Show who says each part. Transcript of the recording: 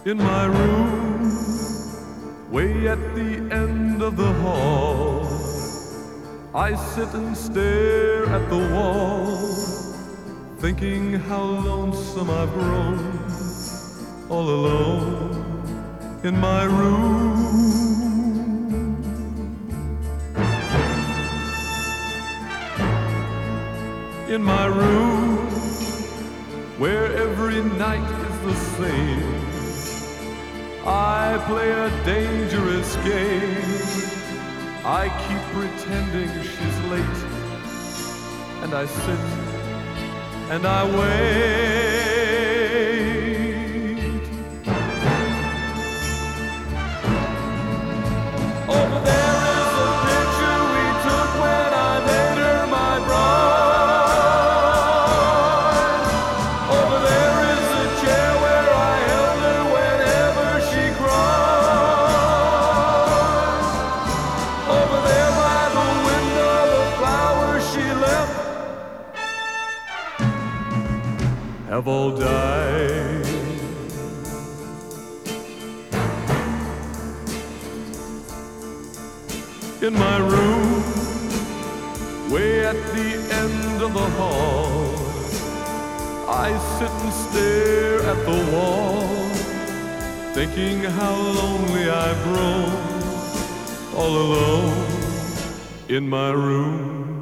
Speaker 1: In my room, way at the end of the hall, I sit and stare at the wall, thinking how lonesome I've grown, all alone in my room. In my room, where every night is the same, I play a dangerous game. I keep pretending she's late, and I sit and I wait. Over there is a picture we took when I made her my bride. Over there is a chair where I held her whenever she cried. Over there by the window, the flowers she left have all died. In my room, way at the end of the hall, I sit and stare at the wall, thinking how lonely I've grown, all alone in my room.